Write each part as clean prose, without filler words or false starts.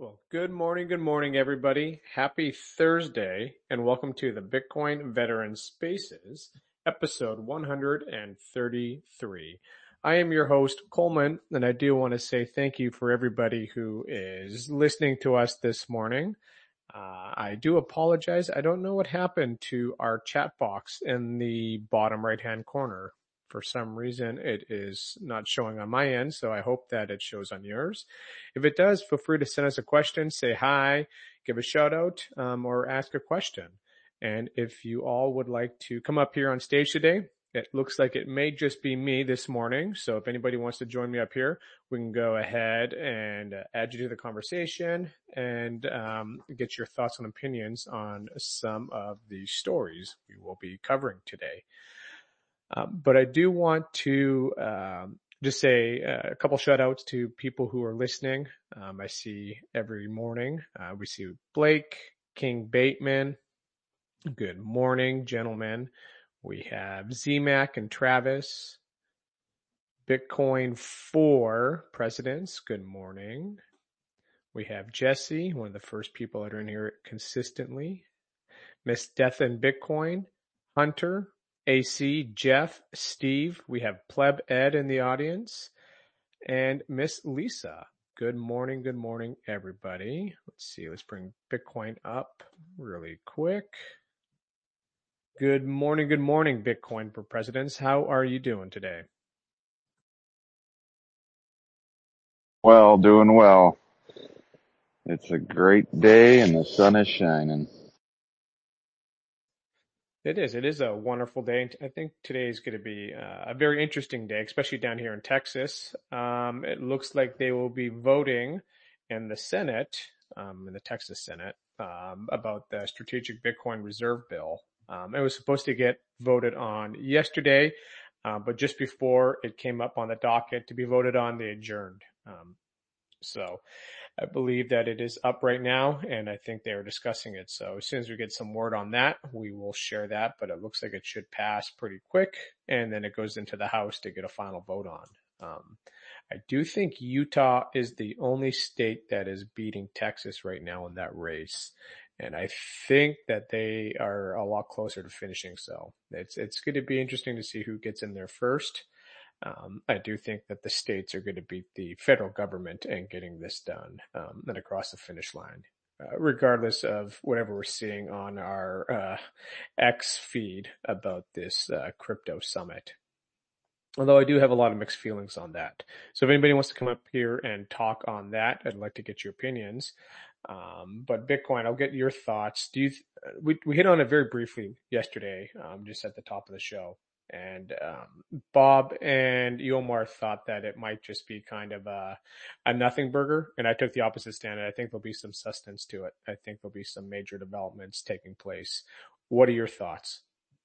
Well, good morning, everybody. Happy Thursday, and welcome to the Bitcoin Veteran Spaces, episode 133. I am your host, Coleman, and I do want to say thank you for everybody who is listening to us this morning. I do apologize. I don't know what happened to our chat box in the bottom right-hand corner. For some reason, it is not showing on my end, so I hope that it shows on yours. If it does, feel free to send us a question, say hi, give a shout out, or ask a question. And if you all would like to come up here on stage today, it looks like it may just be me this morning. So if anybody wants to join me up here, we can go ahead and add you to the conversation and get your thoughts and opinions on some of the stories we will be covering today. But I do want to just say a couple shout outs to people who are listening. I see every morning. We see Blake, King Bateman. Good morning, gentlemen. We have ZMAC and Travis. Bitcoin for Presidents. Good morning. We have Jesse, one of the first people that are in here consistently. Miss Death and Bitcoin. Hunter. AC, Jeff, Steve. We have Pleb Ed in the audience. And Miss Lisa. Good morning, everybody. Let's see. Let's bring Bitcoin up really quick. Good morning, Bitcoin for Presidents. How are you doing today? Well, doing well. It's a great day and the sun is shining. It is. It is a wonderful day. I think today is going to be a very interesting day, especially down here in Texas. It looks like they will be voting in the Senate, in the Texas Senate, about the Strategic Bitcoin Reserve Bill. It was supposed to get voted on yesterday, but just before it came up on the docket to be voted on, they adjourned. So I believe that it is up right now, and I think they are discussing it. So as soon as we get some word on that, we will share that, but it looks like it should pass pretty quick, and then it goes into the House to get a final vote on. I do think Utah is the only state that is beating Texas right now in that race. And I think that they are a lot closer to finishing. So it's going to be interesting to see who gets in there first. I do think that the states are going to beat the federal government in getting this done and across the finish line, regardless of whatever we're seeing on our X feed about this crypto summit. Although I do have a lot of mixed feelings on that. So if anybody wants to come up here and talk on that, I'd like to get your opinions. But Bitcoin, I'll get your thoughts. We hit on it very briefly yesterday, just at the top of the show. And Bob and Yomar thought that it might just be kind of a nothing burger, and I took the opposite stand. And I think there'll be some substance to it. I think there'll be some major developments taking place. What are your thoughts?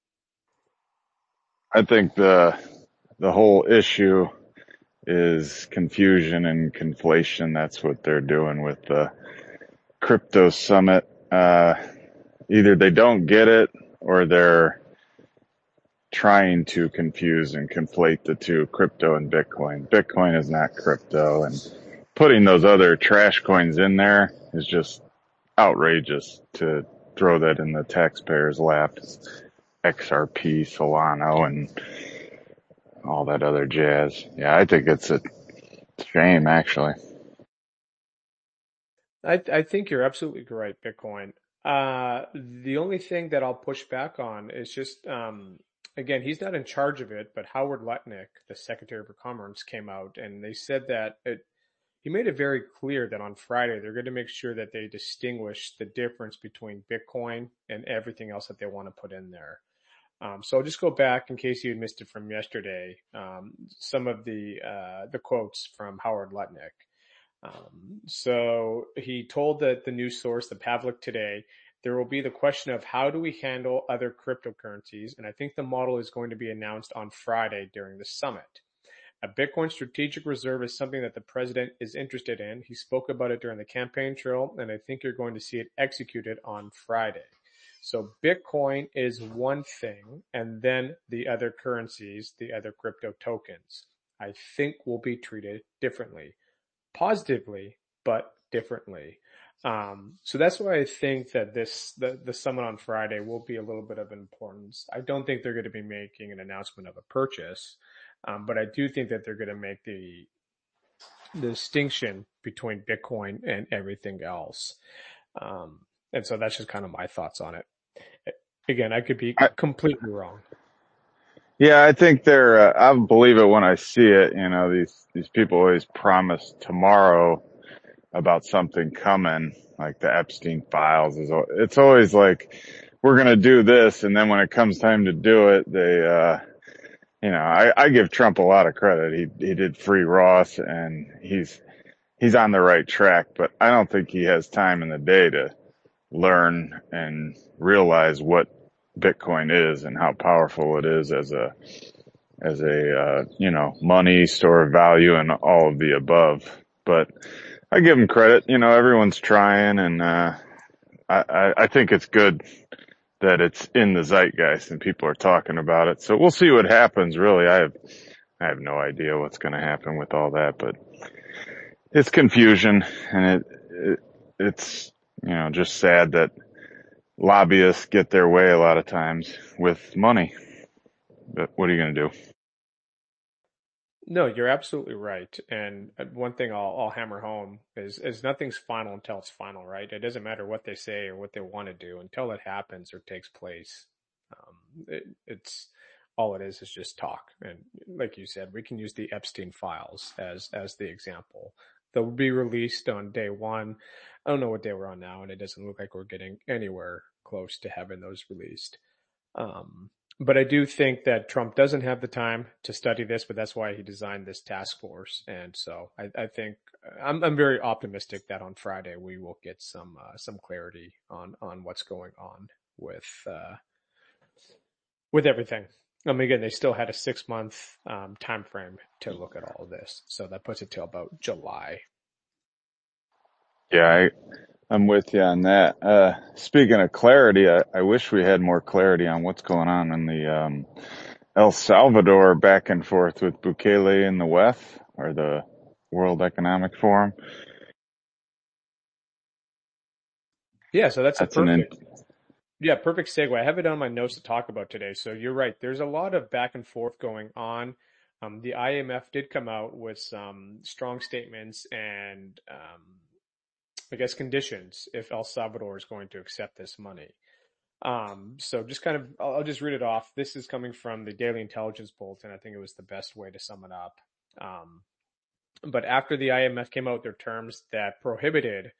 I think the whole issue is confusion and conflation. That's what they're doing with the crypto summit. Either they don't get it or they're trying to confuse and conflate the two, crypto and Bitcoin. Bitcoin is not crypto, and putting those other trash coins in there is just outrageous to throw that in the taxpayers' lap. XRP, Solano, and all that other jazz. Yeah, I think it's a shame, actually. I think you're absolutely right, Bitcoin. The only thing that I'll push back on is just, again, he's not in charge of it, but Howard Lutnick, the Secretary for Commerce, came out and they said that he made it very clear that on Friday they're going to make sure that they distinguish the difference between Bitcoin and everything else that they want to put in there. So I'll just go back in case you had missed it from yesterday. Some of the quotes from Howard Lutnick. So he told the news source, the Pavlik today, there will be the question of how do we handle other cryptocurrencies, and I think the model is going to be announced on Friday during the summit. A Bitcoin strategic reserve is something that the president is interested in. He spoke about it during the campaign trail, and I think you're going to see it executed on Friday. So Bitcoin is one thing, and then the other currencies, the other crypto tokens, I think will be treated differently. Positively, but differently. So that's why I think that the summit on Friday will be a little bit of importance. I don't think they're going to be making an announcement of a purchase, but I do think that they're going to make the distinction between Bitcoin and everything else. And so that's just kind of my thoughts on it. Again, I could be I, completely wrong. yeah, I think I'll believe it when I see it. You know, these people always promise tomorrow about something coming, like the Epstein files. It's always like, we're going to do this. And then when it comes time to do it, I give Trump a lot of credit. He did free Ross, and he's on the right track, but I don't think he has time in the day to learn and realize what Bitcoin is and how powerful it is as a money store of value and all of the above. But I give him credit. You know, everyone's trying, and I think it's good that it's in the zeitgeist and people are talking about it. So we'll see what happens. Really, I have no idea what's going to happen with all that, but it's confusion, and it's just sad that lobbyists get their way a lot of times with money. But what are you going to do? No, you're absolutely right. And one thing I'll hammer home is nothing's final until it's final, right? It doesn't matter what they say or what they want to do until it happens or takes place. It's all it is just talk. And like you said, we can use the Epstein files as the example. They'll be released on day one. I don't know what day we're on now, and it doesn't look like we're getting anywhere close to having those released. Um, but I do think that Trump doesn't have the time to study this, but that's why he designed this task force. And so I think I'm very optimistic that on Friday we will get some clarity on what's going on with everything. I mean, again, they still had a 6 month time frame to look at all of this, so that puts it till about July. Yeah, I'm with you on that. Speaking of clarity, I wish we had more clarity on what's going on in the El Salvador back and forth with Bukele and the WEF, or the World Economic Forum. Yeah, so that's a That's an in, perfect Yeah, perfect segue. I have it on my notes to talk about today. So you're right. There's a lot of back and forth going on. The IMF did come out with some strong statements and I guess conditions if El Salvador is going to accept this money. So just kind of, I'll just read it off. This is coming from the Daily Intelligence Bulletin. I think it was the best way to sum it up. Um, but after the IMF came out with their terms that prohibited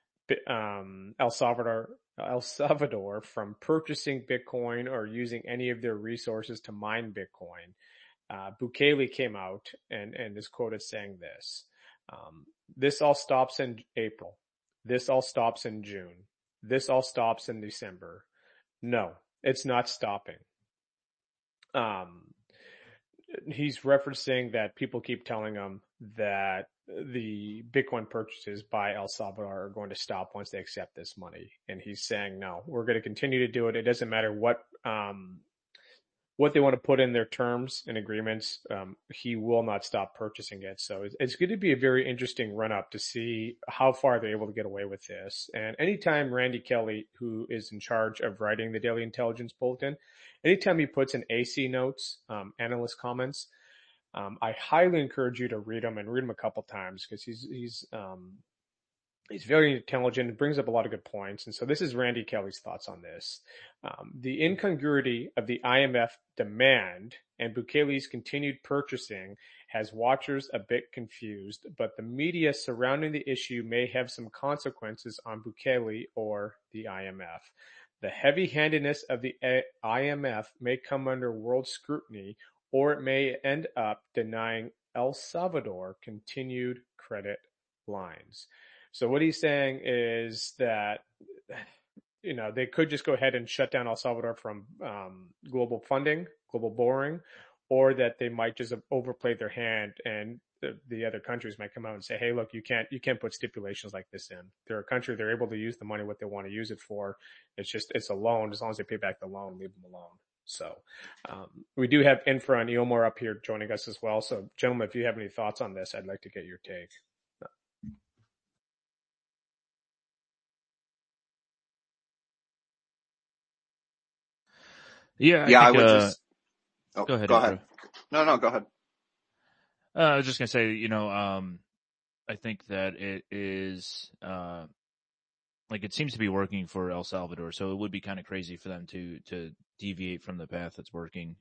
El Salvador from purchasing Bitcoin or using any of their resources to mine Bitcoin. Bukele came out and is quoted saying this. This all stops in April. This all stops in June. This all stops in December. No, it's not stopping. Um, he's referencing that people keep telling him that the Bitcoin purchases by El Salvador are going to stop once they accept this money. And he's saying, no, we're going to continue to do it. It doesn't matter what they want to put in their terms and agreements. He will not stop purchasing it. So it's going to be a very interesting run up to see how far they're able to get away with this. And anytime Randy Kelly, who is in charge of writing the Daily Intelligence Bulletin, anytime he puts in AC notes, analyst comments, I highly encourage you to read them and read them a couple times because he's very intelligent and brings up a lot of good points. And so this is Randy Kelly's thoughts on this. The incongruity of the IMF demand and Bukele's continued purchasing has watchers a bit confused, but the media surrounding the issue may have some consequences on Bukele or the IMF. The heavy-handedness of the IMF may come under world scrutiny, or it may end up denying El Salvador continued credit lines. So what he's saying is that they could just go ahead and shut down El Salvador from global funding, global borrowing, or that they might just have overplayed their hand and the other countries might come out and say, "Hey, look, you can't put stipulations like this in. They're a country; they're able to use the money what they want to use it for. It's a loan. As long as they pay back the loan, leave them alone." So we do have Infra and Eomar up here joining us as well. So, gentlemen, if you have any thoughts on this, I'd like to get your take. Yeah, I Yeah, I think, would just, oh, go ahead, go ahead. Afra. No, go ahead. I was just gonna say, I think that it is, like it seems to be working for El Salvador, so it would be kind of crazy for them to deviate from the path that's working,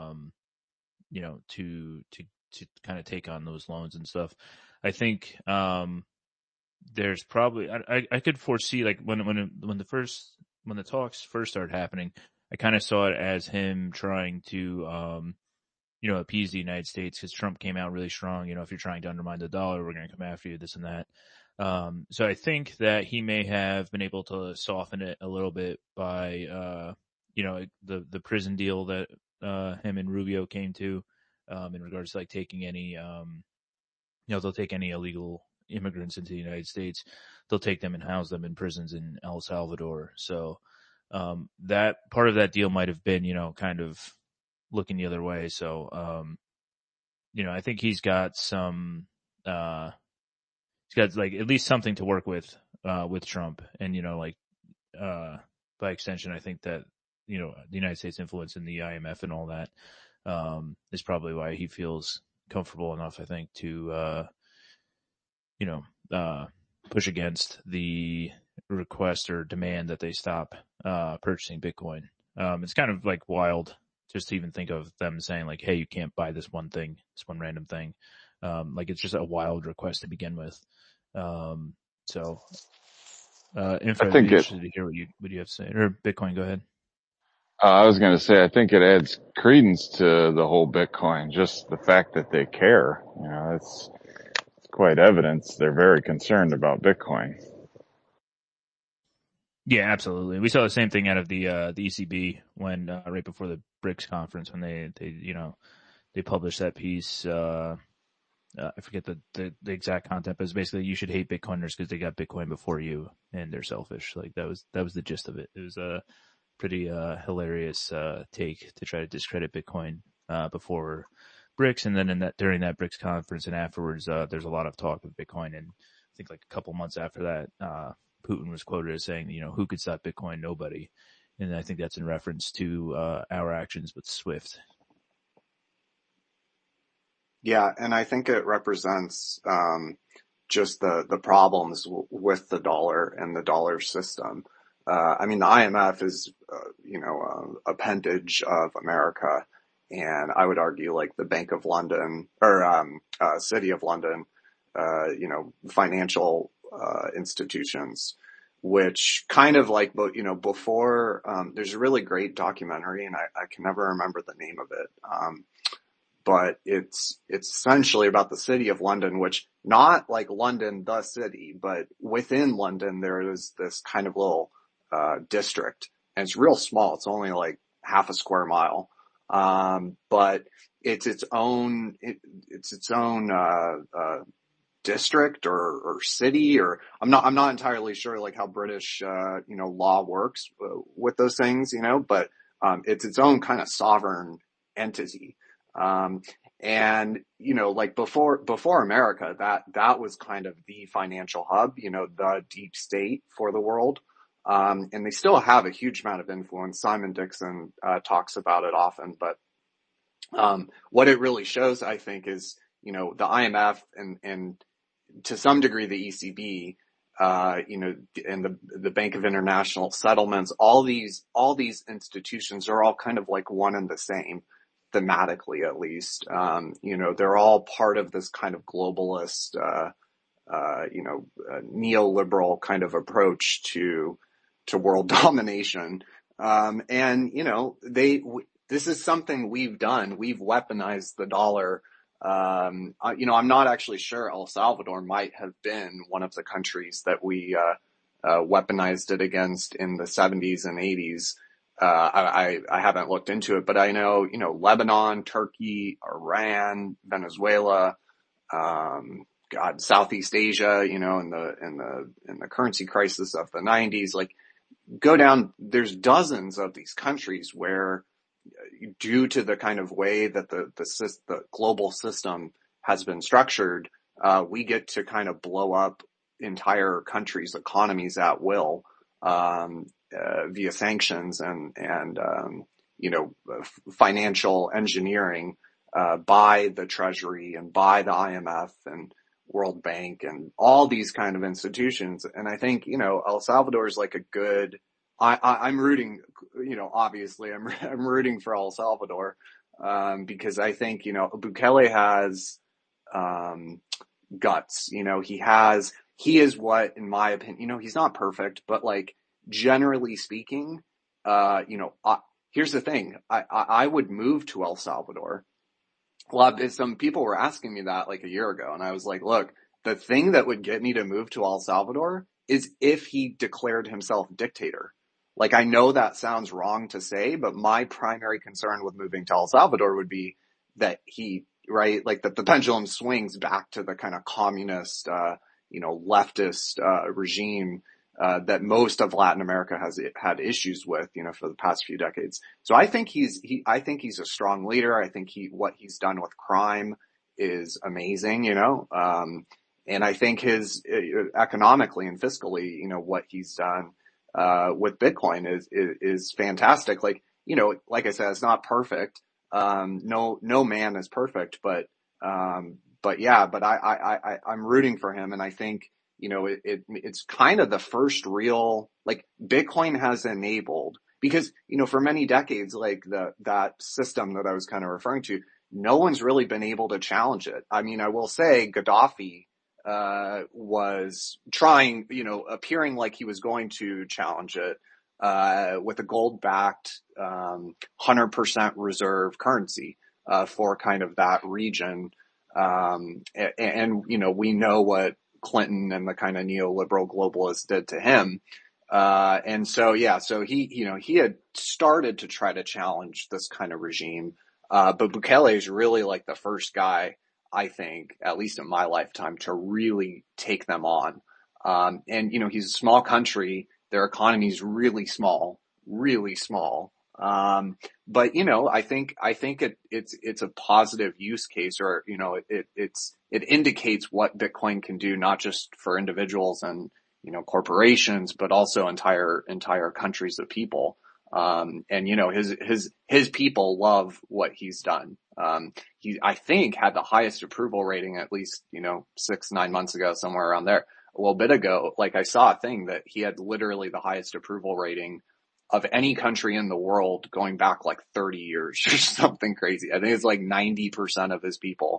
to kind of take on those loans and stuff. I think, there's probably, I could foresee like when the talks first started happening, I kind of saw it as him trying to, appease the United States because Trump came out really strong. If you're trying to undermine the dollar, we're going to come after you, this and that. So I think that he may have been able to soften it a little bit by, the prison deal that, him and Rubio came to, in regards to like taking any, they'll take any illegal immigrants into the United States. They'll take them and house them in prisons in El Salvador. So, that part of that deal might have been, kind of looking the other way. So, I think he's got some, he's got like at least something to work with Trump. And, by extension, I think that, the United States influence in the IMF and all that, is probably why he feels comfortable enough, I think, to, you know, push against the request or demand that they stop, purchasing Bitcoin. It's kind of like wild just to even think of them saying like, hey, you can't buy this one thing, this one random thing. Like it's just a wild request to begin with. So, Info, I I'd be think interested to hear what you have to say. Or Bitcoin, go ahead. I was going to say, I think it adds credence to the whole Bitcoin, just the fact that they care. It's quite evidence they're very concerned about Bitcoin. Yeah, absolutely. We saw the same thing out of the ECB when, right before the BRICS conference when they published that piece, I forget the exact content, but it's basically you should hate Bitcoiners because they got Bitcoin before you and they're selfish. Like that was the gist of it. It was a pretty hilarious take to try to discredit Bitcoin before BRICS, and then during that BRICS conference and afterwards, there's a lot of talk of Bitcoin, and I think like a couple months after that, Putin was quoted as saying, who could stop Bitcoin? Nobody. And I think that's in reference to our actions with SWIFT. Yeah, and I think it represents just the problems with the dollar and the dollar system. I mean, the IMF is, appendage of America, and I would argue like the Bank of London or City of London, financial institutions, which kind of like, before, there's a really great documentary, and I can never remember the name of it. But it's essentially about the City of London, which not like London, the city, but within London, there is this kind of little, district, and it's real small. It's only like half a square mile. But it's its own, district or city, or I'm not entirely sure like how British, law works with those things, but, it's its own kind of sovereign entity. And, like before America, that was kind of the financial hub, the deep state for the world. And they still have a huge amount of influence. Simon Dixon, talks about it often, but, what it really shows, I think, is, the IMF and to some degree the ECB, and the Bank of International Settlements, all these institutions are all kind of like one and the same, thematically at least. They're all part of this kind of globalist, neoliberal kind of approach to world domination. This is something we've done. We've weaponized the dollar. I'm not actually sure. El Salvador might have been one of the countries that we, weaponized it against in the 70s and 80s. I haven't looked into it, but I know, Lebanon, Turkey, Iran, Venezuela, Southeast Asia, in the currency crisis of the 90s, like go down, there's dozens of these countries where, due to the kind of way that the global system has been structured, we get to kind of blow up entire countries' economies at will, via sanctions and financial engineering, by the Treasury and by the IMF and World Bank and all these kind of institutions. And I think, El Salvador is like a good, I'm rooting, obviously I'm rooting for El Salvador, because I think, Bukele has, guts, he is what, in my opinion, he's not perfect, but like, generally speaking, here's the thing, I would move to El Salvador. Well, some people were asking me that like a year ago, and I was like, look, the thing that would get me to move to El Salvador is if he declared himself dictator. Like, I know that sounds wrong to say, but my primary concern with moving to El Salvador would be that that the pendulum swings back to the kind of communist, leftist, regime, that most of Latin America has had issues with, for the past few decades. So I think I think he's a strong leader. I think what he's done with crime is amazing, and I think his, economically and fiscally, what he's done, with Bitcoin is fantastic. Like, like I said, it's not perfect. No man is perfect, but I'm rooting for him. And I think, it's kind of the first real, like, Bitcoin has enabled, because, for many decades, like that system that I was kind of referring to, no one's really been able to challenge it. I mean, I will say Gaddafi, was trying, appearing like he was going to challenge it, with a gold-backed, 100% reserve currency, for kind of that region. And we know what Clinton and the kind of neoliberal globalists did to him. And so he had started to try to challenge this kind of regime. But Bukele is really like the first guy, I think, at least in my lifetime, to really take them on. And he's a small country. Their economy is really small, really small. But I think it's a positive use case, or, it indicates what Bitcoin can do, not just for individuals and, corporations, but also entire countries of people. And his people love what he's done. He, I think, had the highest approval rating, at least, 6-9 months ago, somewhere around there. A little bit ago, like, I saw a thing that he had literally the highest approval rating of any country in the world going back like 30 years or something crazy. I think it's like 90% of his people,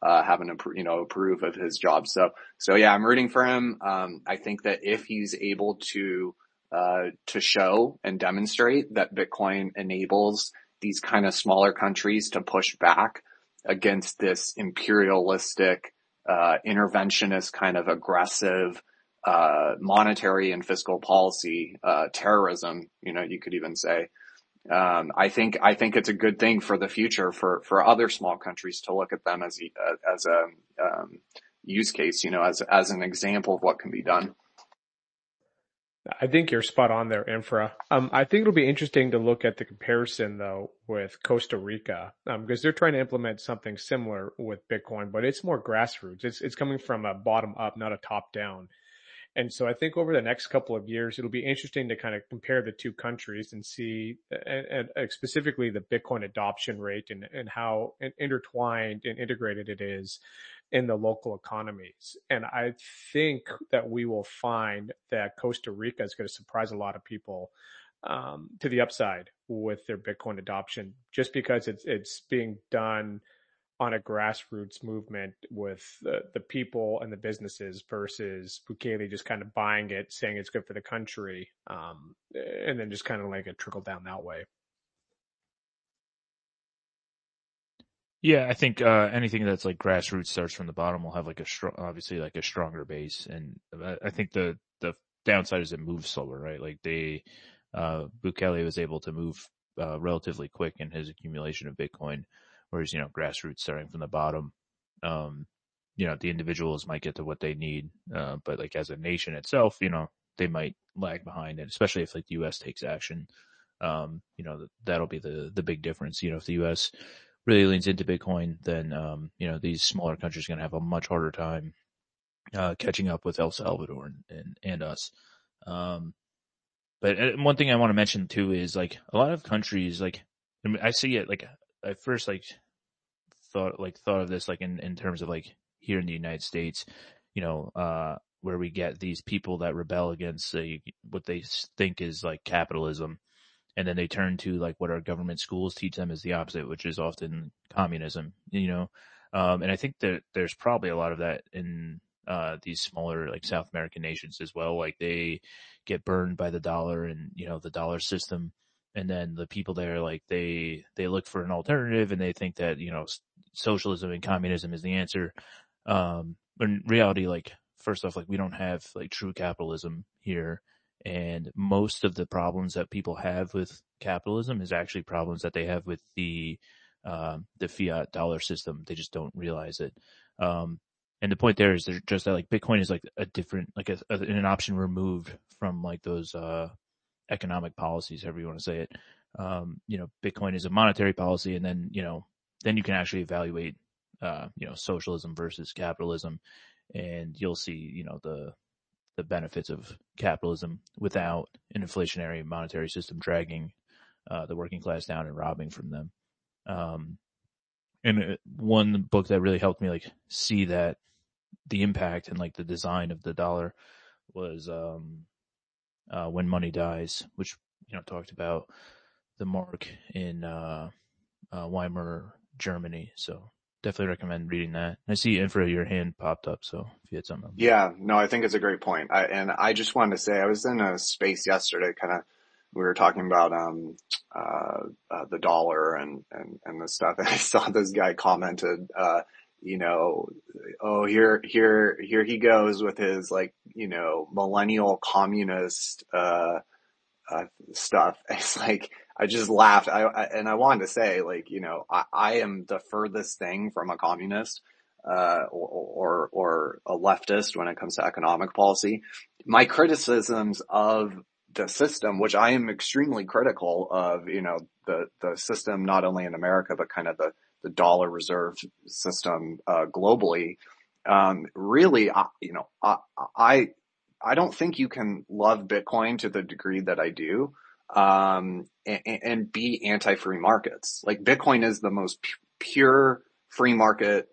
approve of his job. So yeah, I'm rooting for him. I think that if he's able to show and demonstrate that Bitcoin enables these kind of smaller countries to push back against this imperialistic, interventionist kind of aggressive, monetary and fiscal policy, terrorism, you could even say. I think it's a good thing for the future for other small countries to look at them as a use case, as an example of what can be done. I think you're spot on there, Infra. I think it'll be interesting to look at the comparison, though, with Costa Rica, because they're trying to implement something similar with Bitcoin, but it's more grassroots. It's coming from a bottom up, not a top down. And so I think over the next couple of years, it'll be interesting to kind of compare the two countries and see, and specifically the Bitcoin adoption rate and how intertwined and integrated it is in the local economies. And I think that we will find that Costa Rica is going to surprise a lot of people, to the upside with their Bitcoin adoption, just because it's being done on a grassroots movement with the people and the businesses, versus Bukele just kind of buying it, saying it's good for the country, and then just kind of like a trickle down that way. Yeah, I think anything that's like grassroots starts from the bottom will have like obviously like a stronger base, and I think the downside is it moves slower, right? Like Bukele was able to move relatively quick in his accumulation of Bitcoin, whereas grassroots starting from the bottom, the individuals might get to what they need, but like as a nation itself, they might lag behind, and especially if like the U.S. takes action, that'll be the big difference. If the U.S. really leans into Bitcoin, then, these smaller countries are going to have a much harder time, catching up with El Salvador and us. But one thing I want to mention too is like a lot of countries, like I mean, I see it like I first thought of this like in terms of like here in the United States, where we get these people that rebel against what they think is like capitalism, and then they turn to like what our government schools teach them is the opposite, which is often communism. And I think that there's probably a lot of that in these smaller like South American nations as well. Like they get burned by the dollar and the dollar system, and then the people there like they look for an alternative and they think that socialism and communism is the answer. In reality, like first off, like we don't have like true capitalism here. And most of the problems that people have with capitalism is actually problems that they have with the fiat dollar system. They just don't realize it. And the point there is there's just that like Bitcoin is like a different, like an option removed from like those, economic policies, however you want to say it. Bitcoin is a monetary policy, and then, then you can actually evaluate, socialism versus capitalism, and you'll see, the benefits of capitalism without an inflationary monetary system dragging the working class down and robbing from them. And one book that really helped me like see that the impact and like the design of the dollar was When Money Dies, which talked about the mark in Weimar Germany. So definitely recommend reading that. I see Infra, your hand popped up, so if you had something. Yeah, no, I think it's a great point. I just wanted to say I was in a space yesterday, we were talking about the dollar and the stuff, and I saw this guy commented oh, here he goes with his like millennial communist stuff. It's like I just laughed. I wanted to say like I am the furthest thing from a communist or a leftist when it comes to economic policy. My criticisms of the system, which I am extremely critical of, the system not only in America but kind of the dollar reserve system globally. Really, I don't think you can love Bitcoin to the degree that I do, and be anti-free markets. Like Bitcoin is the most pure free market,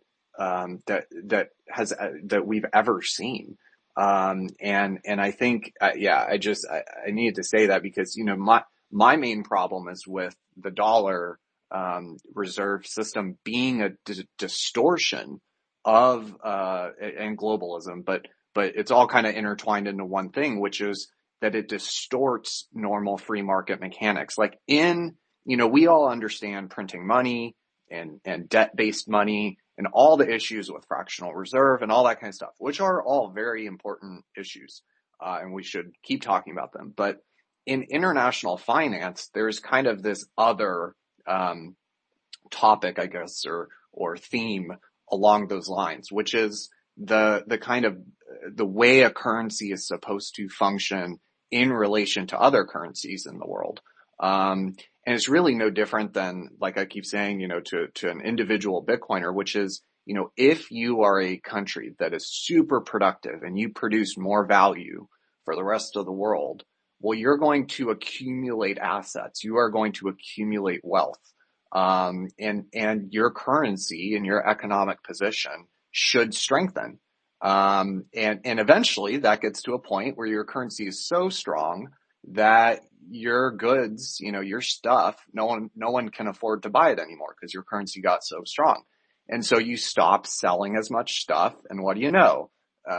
that we've ever seen. And I think, I needed to say that because, my main problem is with the dollar, reserve system being a distortion of, and globalism, but it's all kind of intertwined into one thing, which is that it distorts normal free market mechanics. Like we all understand printing money and debt-based money and all the issues with fractional reserve and all that kind of stuff, which are all very important issues. And we should keep talking about them. But in international finance, there's kind of this other, topic, I guess, or theme along those lines, which is the kind of the way a currency is supposed to function in relation to other currencies in the world. And it's really no different than, like I keep saying, to an individual Bitcoiner, which is, if you are a country that is super productive and you produce more value for the rest of the world, well, you're going to accumulate assets. You are going to accumulate wealth. And your currency and your economic position should strengthen. And eventually that gets to a point where your currency is so strong that your goods, your stuff, no one can afford to buy it anymore because your currency got so strong. And so you stop selling as much stuff. And what do you know?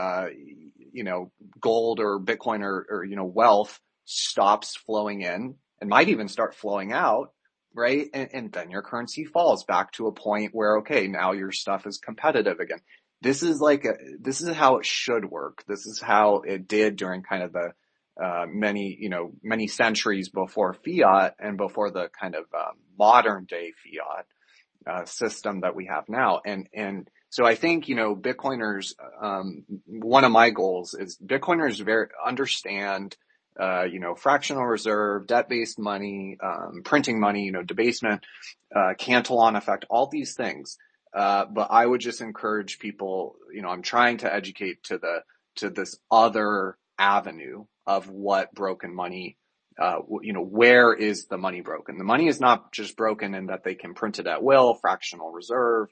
Gold or Bitcoin or wealth stops flowing in and might even start flowing out. Right. And then your currency falls back to a point where, okay, now your stuff is competitive again. This is how it should work. This is how it did during kind of the, many centuries before fiat and before the kind of, modern day fiat, system that we have now. And so I think, Bitcoiners, one of my goals is Bitcoiners understand, fractional reserve, debt-based money, printing money, debasement, Cantillon effect, all these things. But I would just encourage people, I'm trying to educate to this other avenue of what broken money, where is the money broken? The money is not just broken in that they can print it at will, fractional reserve,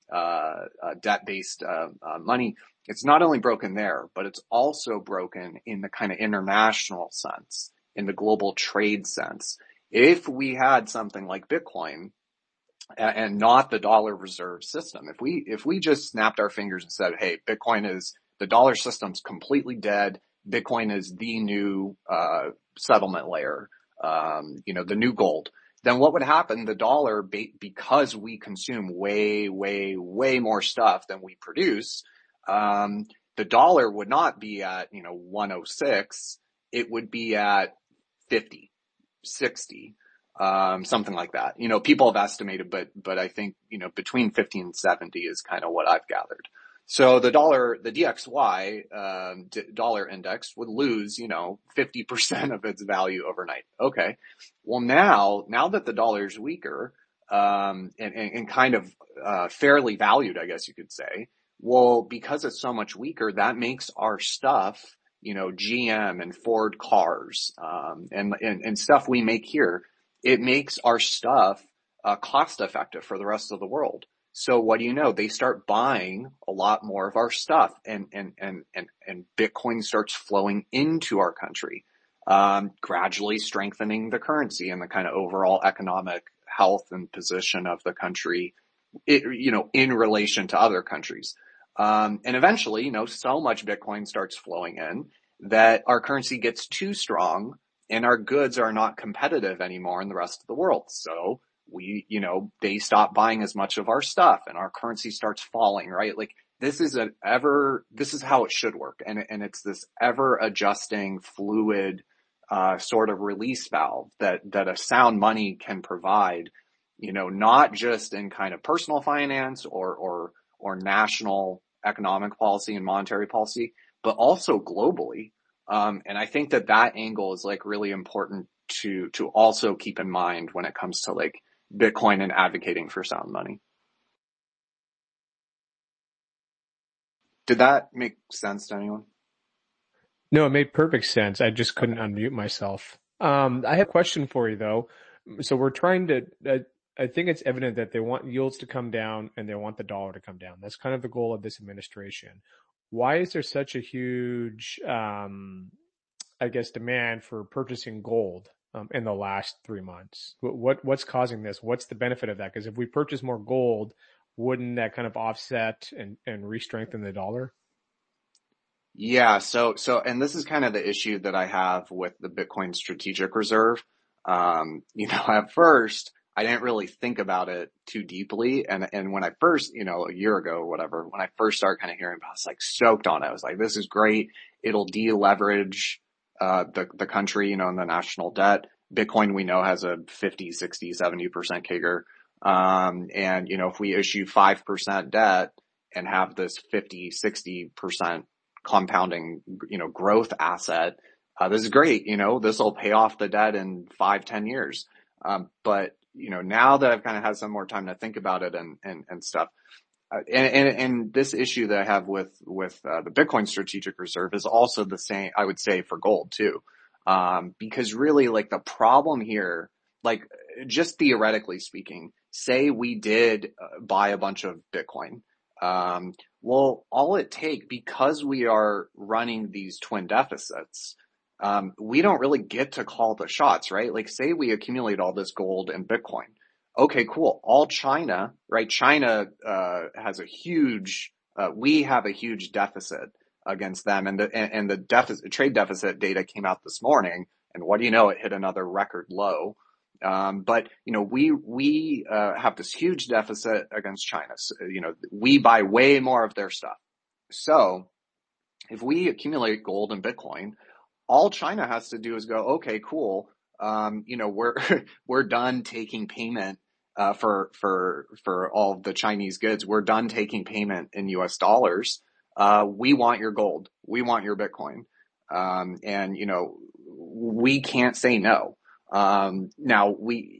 debt-based money. It's not only broken there, but it's also broken in the kind of international sense, in the global trade sense. If we had something like Bitcoin and not the dollar reserve system, if we just snapped our fingers and said, hey, the dollar system's completely dead. Bitcoin is the new settlement layer, the new gold. Then what would happen? The dollar, because we consume way, way, way more stuff than we produce, the dollar would not be at 106. It would be at 50, 60, something like that. People have estimated, but I think between 50 and 70 is kind of what I've gathered. So the DXY, dollar index would lose, 50% of its value overnight. Okay. Well, now that the dollar is weaker, and kind of, fairly valued, I guess you could say, well, because it's so much weaker, that makes our stuff, GM and Ford cars, and stuff we make here, it makes our stuff, cost effective for the rest of the world. So what do you know? They start buying a lot more of our stuff and Bitcoin starts flowing into our country, gradually strengthening the currency and the kind of overall economic health and position of the country, in relation to other countries. And eventually, so much Bitcoin starts flowing in that our currency gets too strong and our goods are not competitive anymore in the rest of the world. So they stop buying as much of our stuff and our currency starts falling, right? Like this is how it should work. And it's this ever adjusting fluid, sort of release valve that a sound money can provide, not just in kind of personal finance or national economic policy and monetary policy, but also globally. And I think that angle is like really important to also keep in mind when it comes to like Bitcoin and advocating for sound money. Did that make sense to anyone? No, it made perfect sense. I just couldn't unmute myself. I have a question for you though. So we're trying to, I think it's evident that they want yields to come down and they want the dollar to come down. That's kind of the goal of this administration. Why is there such a huge, demand for purchasing gold in the last 3 months? What's causing this? What's the benefit of that? Because if we purchase more gold, wouldn't that kind of offset and re-strengthen the dollar? Yeah. So, and this is kind of the issue that I have with the Bitcoin strategic reserve. At first I didn't really think about it too deeply. And when I first, a year ago or whatever, when I first started kind of hearing about it, I was like stoked on it. I was like, this is great. It'll deleverage, the country, and the national debt. Bitcoin, we know, has a 50, 60, 70% CAGR. And, if we issue 5% debt and have this 50, 60% compounding, growth asset, this is great. This will pay off the debt in 5-10 years. But, now that I've kind of had some more time to think about it and stuff, and this issue that I have with the Bitcoin strategic reserve is also the same, I would say, for gold too. Because really, like, the problem here, like, just theoretically speaking, say we did buy a bunch of Bitcoin. Well, all it takes, because we are running these twin deficits, we don't really get to call the shots, right? Like, say we accumulate all this gold and Bitcoin. Okay, cool. All China, right? China, has we have a huge deficit against them, and the trade deficit data came out this morning, and what do you know? It hit another record low. But we have this huge deficit against China. So, we buy way more of their stuff. So if we accumulate gold and Bitcoin, all China has to do is go, okay, cool. We're done taking payment, for all of the Chinese goods. We're done taking payment in US dollars. We want your gold. We want your Bitcoin. And we can't say no. Now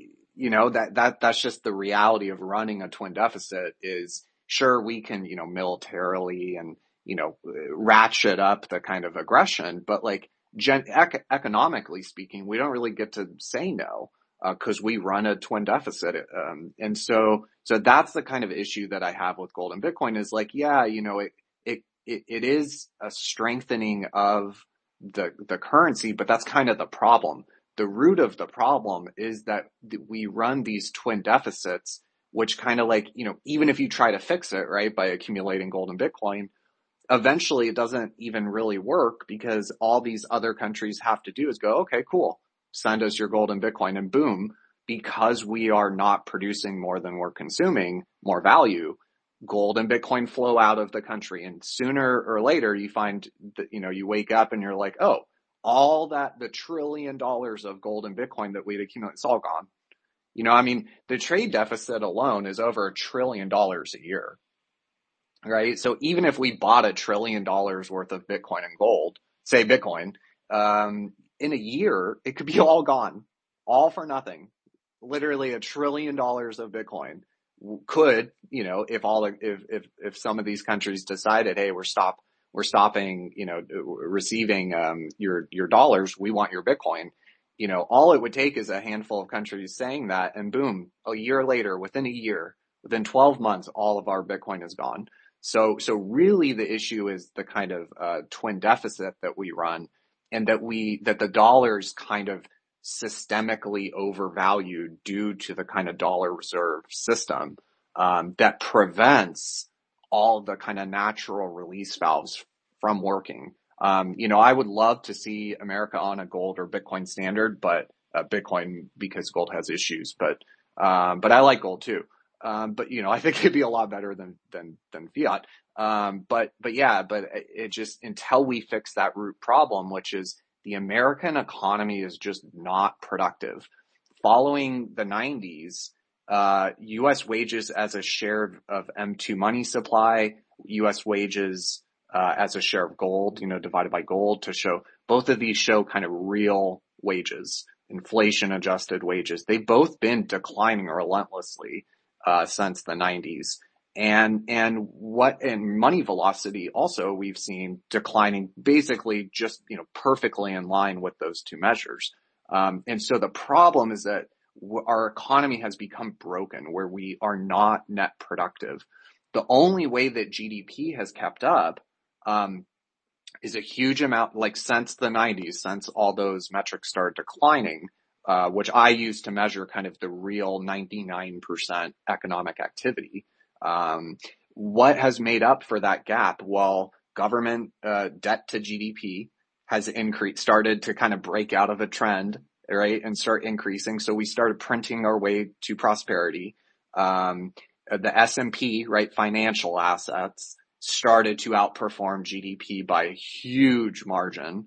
that's just the reality of running a twin deficit. Is sure, we can, militarily and, ratchet up the kind of aggression, but like, economically speaking, we don't really get to say no, cause we run a twin deficit. And so that's the kind of issue that I have with gold and Bitcoin is like, yeah, it is a strengthening of the currency, but that's kind of the problem. The root of the problem is that we run these twin deficits, which kind of like, even if you try to fix it, right, by accumulating gold and Bitcoin, eventually it doesn't even really work because all these other countries have to do is go, okay, cool, send us your gold and Bitcoin, and boom, because we are not producing more than we're consuming, more value, gold and Bitcoin flow out of the country. And sooner or later you find that, you wake up and you're like, oh, all that, the $1 trillion of gold and Bitcoin that we'd accumulate, it's all gone. The trade deficit alone is over $1 trillion a year. Right. So even if we bought $1 trillion worth of Bitcoin and gold, say Bitcoin, in a year, it could be all gone, all for nothing. Literally $1 trillion of Bitcoin could, if some of these countries decided, hey, we're stopping, receiving, your dollars. We want your Bitcoin. All it would take is a handful of countries saying that, and boom, a year later, within 12 months, all of our Bitcoin is gone. So really the issue is the kind of twin deficit that we run, and that the dollar is kind of systemically overvalued due to the kind of dollar reserve system that prevents all the kind of natural release valves from working. I would love to see America on a gold or Bitcoin standard, but Bitcoin because gold has issues, but I like gold too. But I think it'd be a lot better than fiat. But it just, until we fix that root problem, which is the American economy is just not productive. Following the 90s, U.S. wages as a share of M2 money supply, U.S. wages, as a share of gold, divided by gold, both of these show kind of real wages, inflation adjusted wages. They've both been declining relentlessly since the 90s. And money velocity also we've seen declining basically just, perfectly in line with those two measures. And so the problem is that our economy has become broken where we are not net productive. The only way that GDP has kept up, is a huge amount, like since the 90s, since all those metrics started declining, which I use to measure kind of the real 99% economic activity. What has made up for that gap? Well, government debt to GDP has started to kind of break out of a trend, right, and start increasing. So we started printing our way to prosperity. The S&P, right, financial assets started to outperform GDP by a huge margin.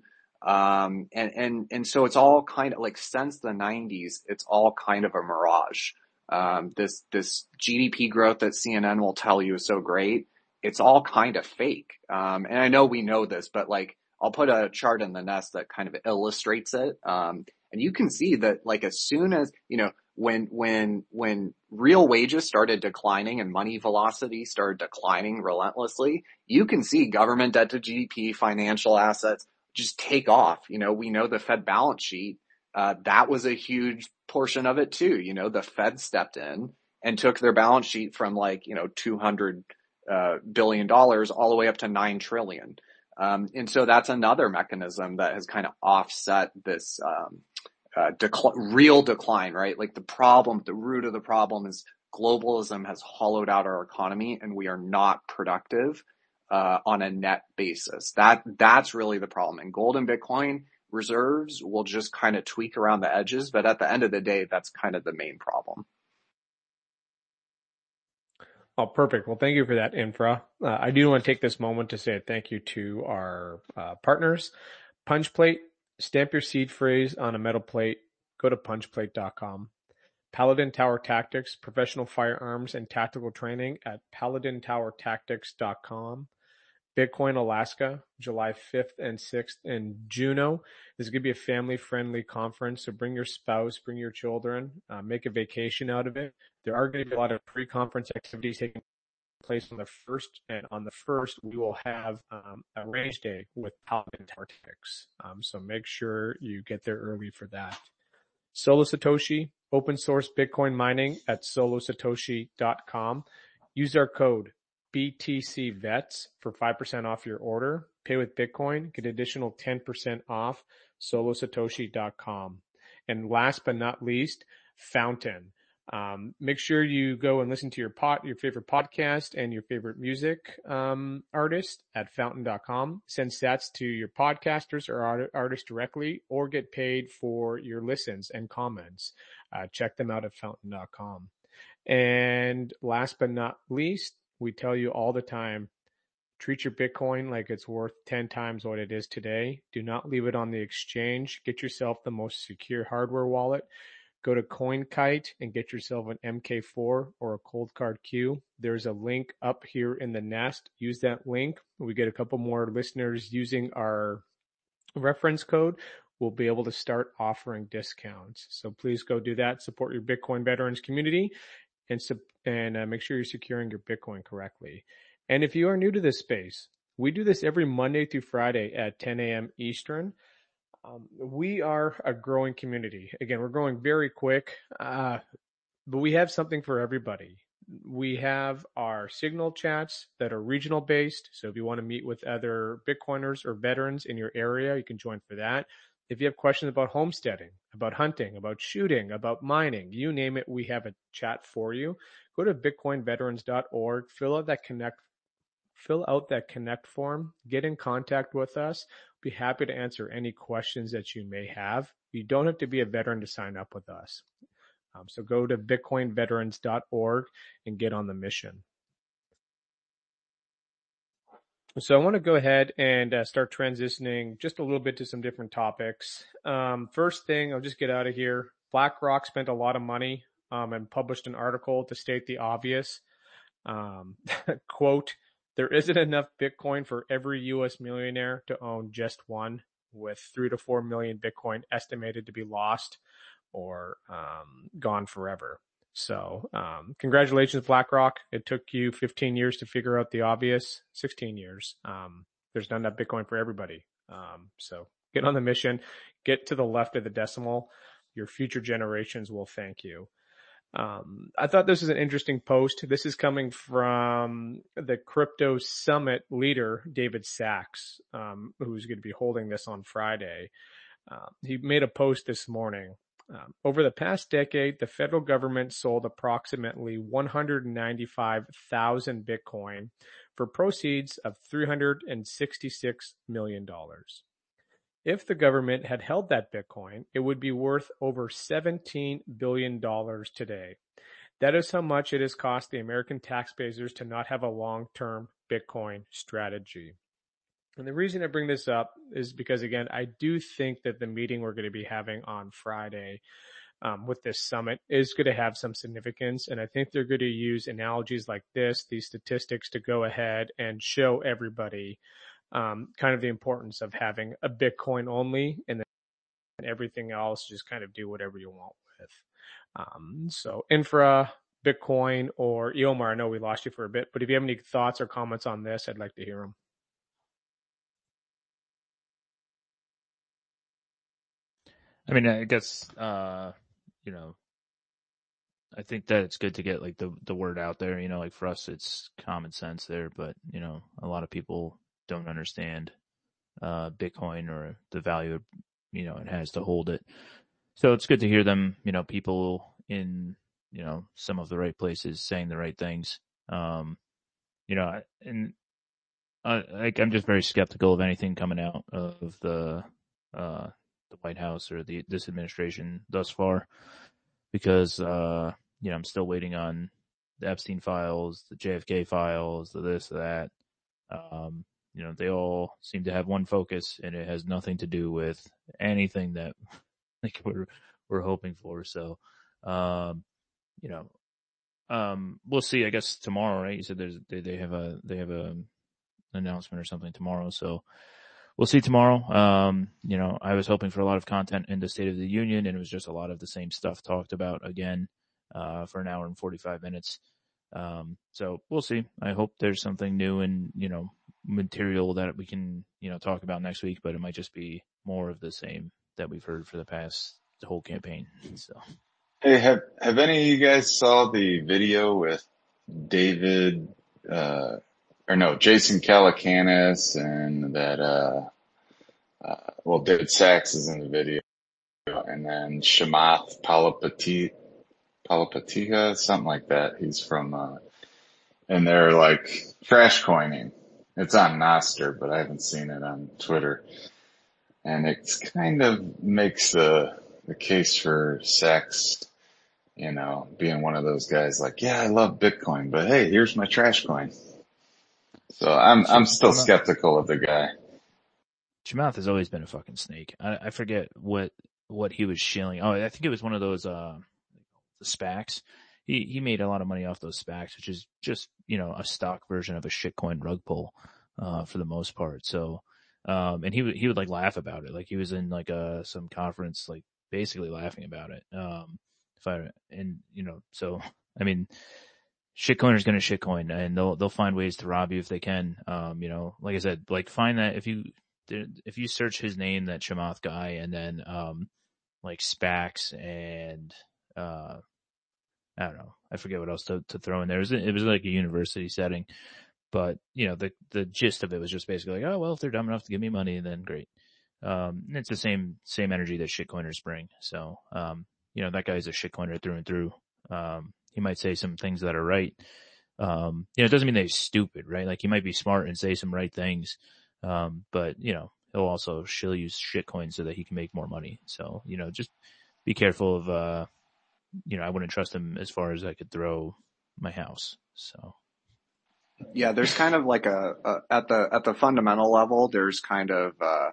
And so it's all kind of like since the 90s, it's all kind of a mirage. This GDP growth that CNN will tell you is so great. It's all kind of fake. And I know we know this, but like, I'll put a chart in the nest that kind of illustrates it. And you can see that like as soon as, when real wages started declining and money velocity started declining relentlessly, you can see government debt to GDP, financial assets just take off. We know the Fed balance sheet, that was a huge portion of it too. The Fed stepped in and took their balance sheet from like, $200 billion all the way up to $9 trillion. And so that's another mechanism that has kind of offset this, real decline, right? Like the root of the problem is globalism has hollowed out our economy and we are not productive, on a net basis. That's really the problem. And gold and Bitcoin reserves will just kind of tweak around the edges, but at the end of the day, that's kind of the main problem. Oh, perfect. Well, thank you for that, Infra. I do want to take this moment to say a thank you to our partners, Punchplate. Stamp your seed phrase on a metal plate. Go to punchplate.com. Paladin Tower Tactics, professional firearms and tactical training at paladintowertactics.com. Bitcoin Alaska, July 5th and 6th in Juneau. This is going to be a family-friendly conference, so bring your spouse, bring your children, make a vacation out of it. There are going to be a lot of pre-conference activities taking place on the 1st, and on the 1st we will have a range day with Paladin Tactics. So make sure you get there early for that. Solo Satoshi, open source Bitcoin mining at solosatoshi.com. Use our code BTCVets for 5% off your order. Pay with Bitcoin, get additional 10% off solosatoshi.com. And last but not least, Fountain. Make sure you go and listen to your favorite podcast and your favorite music artist at fountain.com. Send sats to your podcasters or artists directly, or get paid for your listens and comments. Check them out at fountain.com. And last but not least, we tell you all the time, treat your Bitcoin like it's worth 10 times what it is today. Do not leave it on the exchange. Get yourself the most secure hardware wallet. Go to CoinKite and get yourself an MK4 or a Cold Card Q. There's a link up here in the nest. Use that link. We get a couple more listeners using our reference code. We'll be able to start offering discounts. So please go do that. Support your Bitcoin veterans community and make sure you're securing your Bitcoin correctly. And if you are new to this space, we do this every Monday through Friday at 10 a.m. Eastern. We are a growing community. Again, we're growing very quick, but we have something for everybody. We have our Signal chats that are regional based. So if you want to meet with other Bitcoiners or veterans in your area, you can join for that. If you have questions about homesteading, about hunting, about shooting, about mining, you name it, we have a chat for you. Go to bitcoinveterans.org, fill out that connect form, get in contact with us. Be happy to answer any questions that you may have. You don't have to be a veteran to sign up with us. So go to bitcoinveterans.org and get on the mission. So I want to go ahead and start transitioning just a little bit to some different topics. First thing, I'll just get out of here. BlackRock spent a lot of money and published an article to state the obvious. Quote, there isn't enough Bitcoin for every U.S. millionaire to own just one, with 3 to 4 million Bitcoin estimated to be lost or gone forever. So congratulations, BlackRock. It took you 15 years to figure out the obvious, 16 years. There's not enough Bitcoin for everybody. So get on the mission, get to the left of the decimal. Your future generations will thank you. I thought this was an interesting post. This is coming from the Crypto Summit leader, David Sachs, who's going to be holding this on Friday. He made a post this morning. Over the past decade, the federal government sold approximately 195,000 Bitcoin for proceeds of $366 million. If the government had held that Bitcoin, it would be worth over $17 billion today. That is how much it has cost the American taxpayers to not have a long-term Bitcoin strategy. And the reason I bring this up is because, again, I do think that the meeting we're going to be having on Friday with this summit is going to have some significance. And I think they're going to use analogies like this, these statistics, to go ahead and show everybody kind of the importance of having a Bitcoin only, and then everything else, just kind of do whatever you want with. So Infra, Bitcoin, or Eomar, I know we lost you for a bit, but if you have any thoughts or comments on this, I'd like to hear them. I mean, I guess, I think that it's good to get like the word out there, like for us, it's common sense there, but a lot of people don't understand, Bitcoin or the value, it has to hold it. So it's good to hear them, people in, some of the right places saying the right things. And I'm just very skeptical of anything coming out of the White House or this administration thus far, because, I'm still waiting on the Epstein files, the JFK files, the this, the that. They all seem to have one focus, and it has nothing to do with anything that like we're hoping for. So, we'll see, I guess tomorrow, right? You said they have a announcement or something tomorrow. So we'll see tomorrow. I was hoping for a lot of content in the State of the Union, and it was just a lot of the same stuff talked about again, for an hour and 45 minutes. So we'll see. I hope there's something new and, material that we can, talk about next week, but it might just be more of the same that we've heard for the whole campaign. So. Hey, have any of you guys saw the video with David, Jason Calacanis and David Sachs is in the video, and then Shamath Palapatiga, something like that. He's from, and they're like trash coining. It's on Nostr, but I haven't seen it on Twitter. And it kind of makes the case for Sachs, being one of those guys like, yeah, I love Bitcoin, but hey, here's my trash coin. So I'm still skeptical of the guy. Chamath has always been a fucking snake. I forget what he was shilling. Oh, I think it was one of those, the SPACs. He made a lot of money off those SPACs, which is just, a stock version of a shitcoin rug pull, for the most part. So, and he would like laugh about it. Like he was in like, some conference, like basically laughing about it. So, I mean, shitcoiners gonna shitcoin, and they'll find ways to rob you if they can. Like I said, like find that if you search his name, that Chamath guy, and then, like SPACs and, I don't know. I forget what else to throw in there. It was like a university setting, but the gist of it was just basically like, oh, well, if they're dumb enough to give me money, then great. It's the same energy that shitcoiners bring. So, that guy's a shitcoiner through and through. He might say some things that are right. It doesn't mean that he's stupid, right? Like he might be smart and say some right things. But he'll also shill use shitcoins so that he can make more money. So, just be careful of, I wouldn't trust him as far as I could throw my house. So. Yeah, there's kind of like at the fundamental level, there's kind of,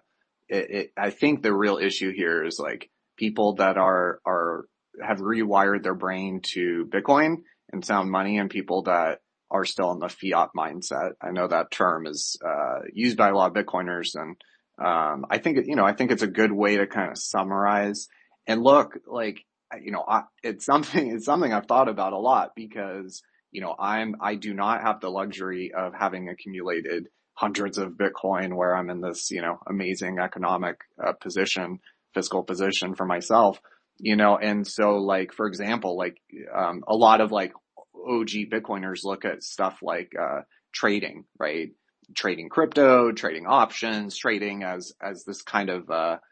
I think the real issue here is like people that have rewired their brain to Bitcoin and sound money, and people that are still in the fiat mindset. I know that term is, used by a lot of Bitcoiners, and, I think it's a good way to kind of summarize and look like, it's something I've thought about a lot because, I do not have the luxury of having accumulated hundreds of Bitcoin where I'm in this, amazing economic, fiscal position for myself, and so like, for example, like, a lot of like OG Bitcoiners look at stuff like, trading, right? Trading crypto, trading options, trading as this kind of,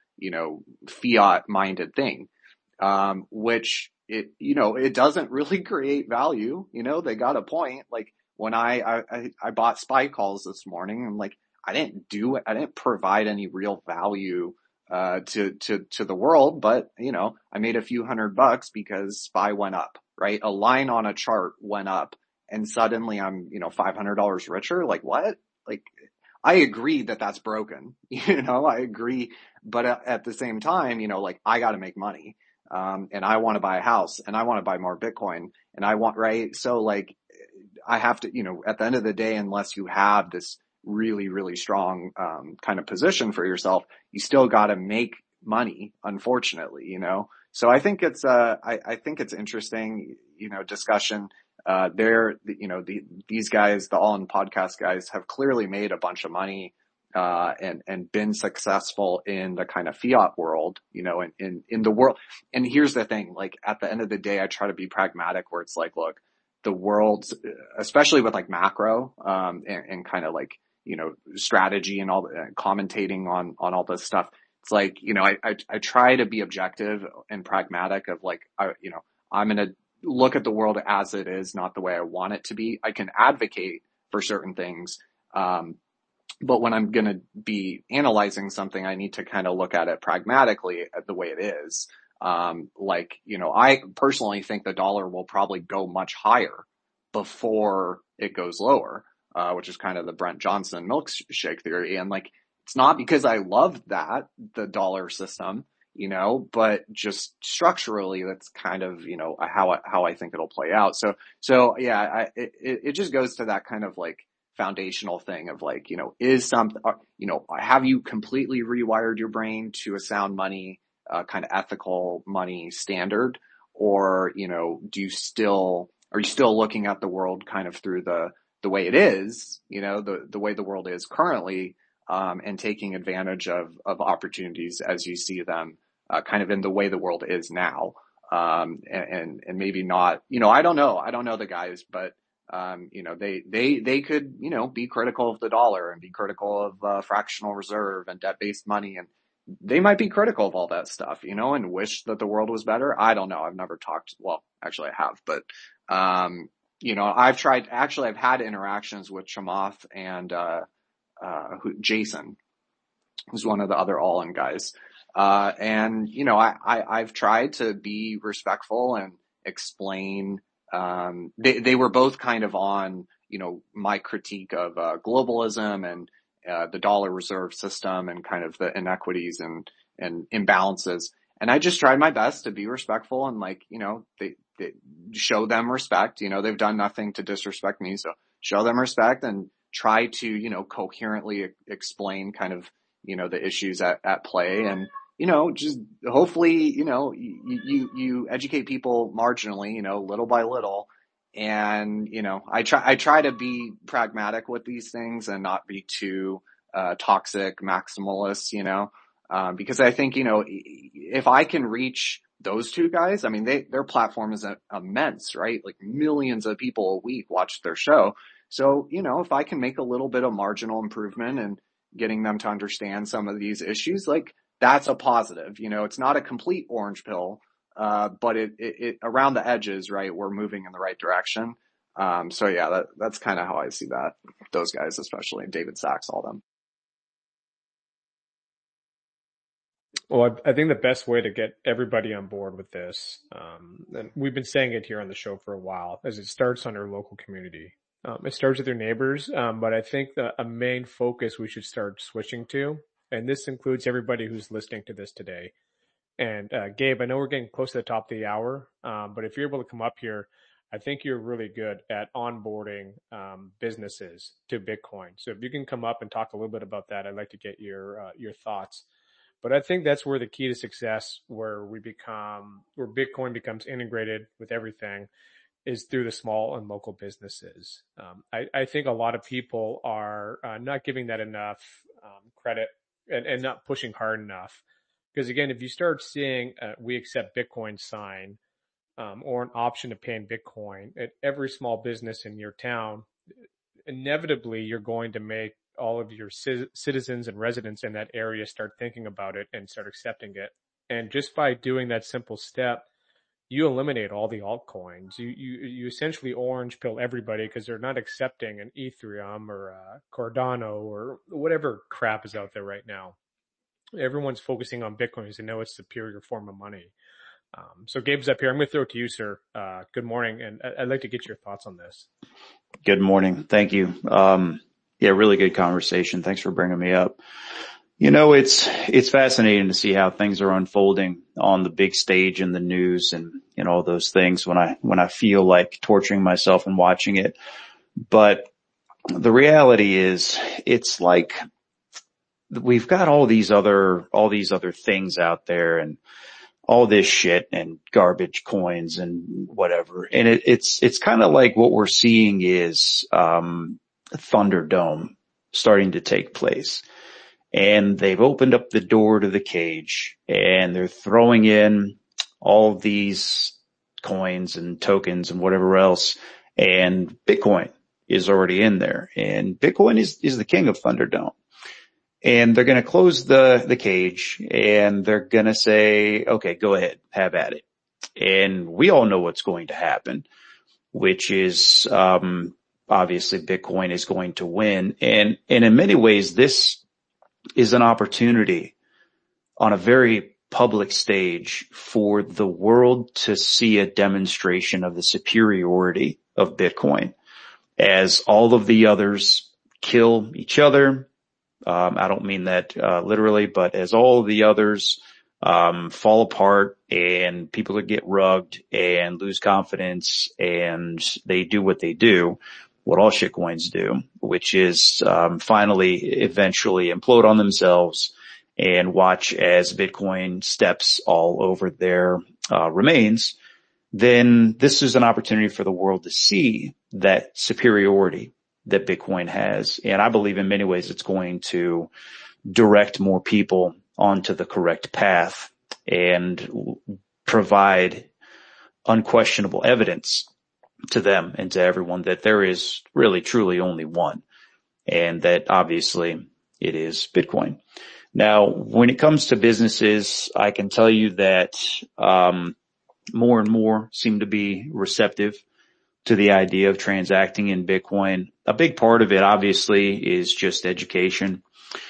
fiat minded thing. Which it doesn't really create value. They got a point. Like when I bought SPY calls this morning, I'm like, I didn't provide any real value, to the world, but I made a few $100 because SPY went up, right? A line on a chart went up and suddenly I'm, $500 richer. Like what? Like, I agree that that's broken, I agree. But at the same time, like I got to make money. And I want to buy a house and I want to buy more Bitcoin and right? So like I have to, at the end of the day, unless you have this really, really strong, kind of position for yourself, you still got to make money, unfortunately, So I think it's, I think it's interesting, discussion. These guys, the All In Podcast guys have clearly made a bunch of money, and been successful in the kind of fiat world, in the world. And here's the thing, like at the end of the day, I try to be pragmatic where it's like, look, the world's, especially with like macro, and kind of like, strategy and all the commentating on all this stuff. It's like, I try to be objective and pragmatic of like, I'm going to look at the world as it is, not the way I want it to be. I can advocate for certain things. But when I'm going to be analyzing something, I need to kind of look at it pragmatically at the way it is. I personally think the dollar will probably go much higher before it goes lower, which is kind of the Brent Johnson milkshake theory. And like, it's not because I love the dollar system, but just structurally, that's kind of, how I think it'll play out. So yeah, it just goes to that kind of like foundational thing of like, have you completely rewired your brain to a sound money, kind of ethical money standard? Or, do you still are you still looking at the world kind of through the way it is, the way the world is currently, and taking advantage of opportunities as you see them, kind of in the way the world is now. And maybe not, I don't know the guys, but, they could, be critical of the dollar and be critical of, fractional reserve and debt-based money. And they might be critical of all that stuff, and wish that the world was better. I don't know. I've never talked. Well, actually I have, but, I've had interactions with Chamath and, Jason, who's one of the other All-In guys. And, I've tried to be respectful and explain, they were both kind of on, my critique of, globalism and, the dollar reserve system and kind of the inequities and imbalances. And I just tried my best to be respectful and they show them respect. They've done nothing to disrespect me. So show them respect and try to, coherently explain kind of, the issues at play. And, just hopefully, you educate people marginally, little by little. And, I try to be pragmatic with these things and not be too, toxic maximalist, because I think, if I can reach those two guys, I mean, their platform is immense, right? Like millions of people a week watch their show. So, if I can make a little bit of marginal improvement and getting them to understand some of these issues, that's a positive. It's not a complete orange pill, but it around the edges, right? We're moving in the right direction. So yeah, that's kind of how I see that. Those guys, especially David Sachs, all them. Well, I think the best way to get everybody on board with this, and we've been saying it here on the show for a while, is it starts on our local community. It starts with your neighbors, but I think a main focus we should start switching to, and this includes everybody who's listening to this today. And Gabe, I know we're getting close to the top of the hour, but if you're able to come up here, I think you're really good at onboarding businesses to Bitcoin. So if you can come up and talk a little bit about that, I'd like to get your thoughts. But I think that's where the key to success, where Bitcoin becomes integrated with everything, is through the small and local businesses. I think a lot of people are not giving that enough credit and not pushing hard enough. Because again, if you start seeing we accept Bitcoin sign or an option to pay in Bitcoin at every small business in your town, inevitably you're going to make all of your citizens and residents in that area start thinking about it and start accepting it. And just by doing that simple step, you eliminate all the altcoins. You essentially orange pill everybody because they're not accepting an Ethereum or Cardano or whatever crap is out there right now. Everyone's focusing on Bitcoin because they know it's a superior form of money. So Gabe's up here. I'm going to throw it to you, sir. Good morning. And I'd like to get your thoughts on this. Good morning. Thank you. Yeah, really good conversation. Thanks for bringing me up. It's fascinating to see how things are unfolding on the big stage in the news and, all those things when I feel like torturing myself and watching it. But the reality is it's like we've got all these other things out there and all this shit and garbage coins and whatever. And it's kind of like what we're seeing is, Thunderdome starting to take place. And they've opened up the door to the cage and they're throwing in all these coins and tokens and whatever else. And Bitcoin is already in there, and Bitcoin is the king of Thunderdome. And they're going to close the cage and they're going to say, okay, go ahead, have at it. And we all know what's going to happen, which is, obviously Bitcoin is going to win. And in many ways, this is an opportunity on a very public stage for the world to see a demonstration of the superiority of Bitcoin as all of the others kill each other. I don't mean that literally, but as all of the others fall apart and people get rugged and lose confidence and they do what they do, what all shitcoins do, which is finally eventually implode on themselves and watch as Bitcoin steps all over their remains. then this is an opportunity for the world to see that superiority that Bitcoin has. And I believe in many ways it's going to direct more people onto the correct path and provide unquestionable evidence to them and to everyone that there is really truly only one, and that obviously it is Bitcoin. Now, when it comes to businesses, I can tell you that more and more seem to be receptive to the idea of transacting in Bitcoin. A big part of it, obviously, is just education.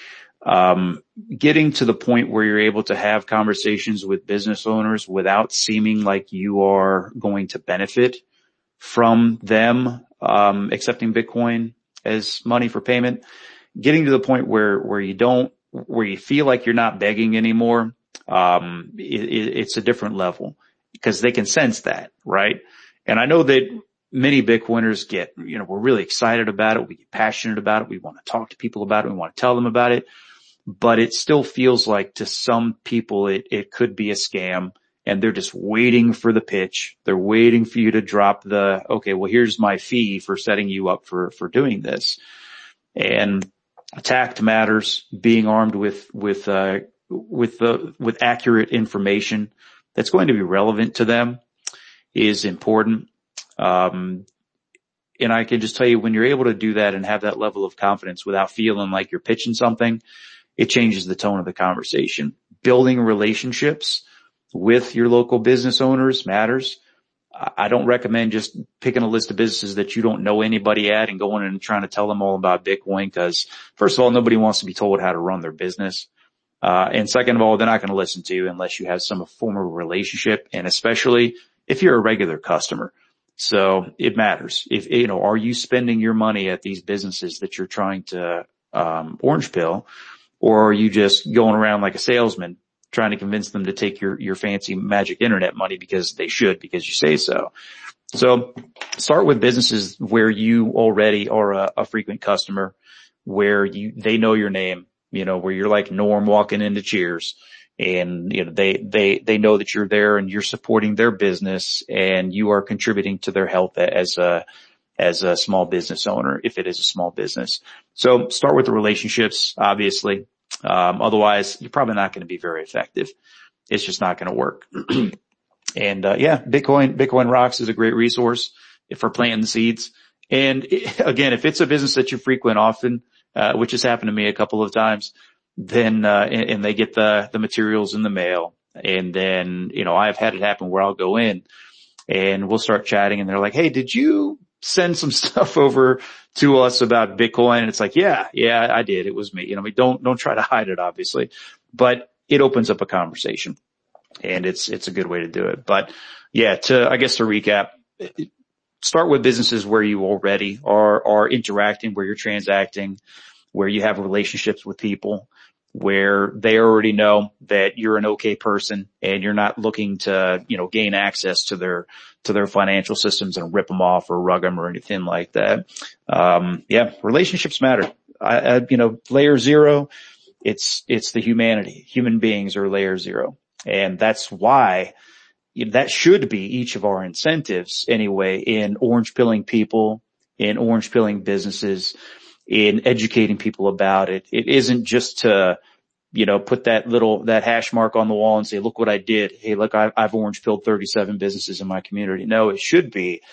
Getting to the point where you're able to have conversations with business owners without seeming like you are going to benefit from them accepting Bitcoin as money for payment. Getting to the point where you feel like you're not begging anymore. It's a different level because they can sense that, right? And I know that many Bitcoiners we're really excited about it. We get passionate about it. We want to talk to people about it. We want to tell them about it. But it still feels like to some people it could be a scam, and they're just waiting for the pitch. They're waiting for you to drop okay, well, here's my fee for setting you up for doing this. And tact matters. Being armed with accurate information that's going to be relevant to them is important. And I can just tell you, when you're able to do that and have that level of confidence without feeling like you're pitching something, it changes the tone of the conversation. Building relationships with your local business owners matters. I don't recommend just picking a list of businesses that you don't know anybody at and going and trying to tell them all about Bitcoin, because first of all, nobody wants to be told how to run their business. And second of all, they're not going to listen to you unless you have some form of relationship, and especially if you're a regular customer. So it matters. Are you spending your money at these businesses that you're trying to orange pill, or are you just going around like a salesman trying to convince them to take your fancy magic internet money because they should, because you say so? So start with businesses where you already are a frequent customer, where they know your name, where you're like Norm walking into Cheers, and they know that you're there and you're supporting their business and you are contributing to their health as a small business owner, if it is a small business. So start with the relationships, obviously. Otherwise you're probably not going to be very effective. It's just not going to work. And Bitcoin Rocks is a great resource for planting the seeds. And again, if it's a business that you frequent often, which has happened to me a couple of times, then and they get the materials in the mail, and then I've had it happen where I'll go in and we'll start chatting, and they're like, "Hey, did you send some stuff over to us about Bitcoin?" And it's like, yeah, I did. It was me. Don't try to hide it, obviously, but it opens up a conversation, and it's a good way to do it. But yeah, to recap, start with businesses where you already are interacting, where you're transacting, where you have relationships with people, where they already know that you're an okay person and you're not looking to, gain access to their financial systems and rip them off or rug them or anything like that. Relationships matter. Layer zero, it's the humanity. Human beings are layer zero. And that's why that should be each of our incentives anyway, in orange pilling people, in orange pilling businesses, in educating people about it. It isn't just to, put that hash mark on the wall and say, look what I did. Hey, look, I've orange pilled 37 businesses in my community. No, it should be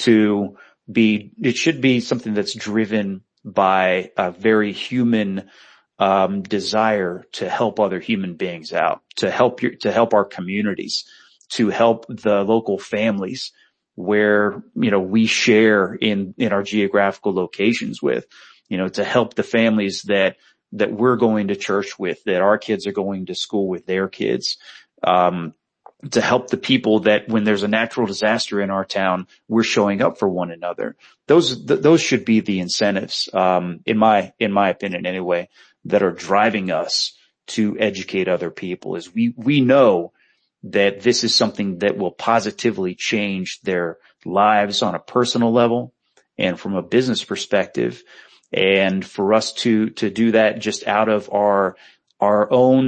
something that's driven by a very human desire to help other human beings out, to help our communities, to help the local families where, we share in our geographical locations with, to help the families that we're going to church with, that our kids are going to school with their kids, to help the people that when there's a natural disaster in our town, we're showing up for one another. Those should be the incentives, in my opinion anyway, that are driving us to educate other people. Is we know that this is something that will positively change their lives on a personal level and from a business perspective. And for us to do that just out of our own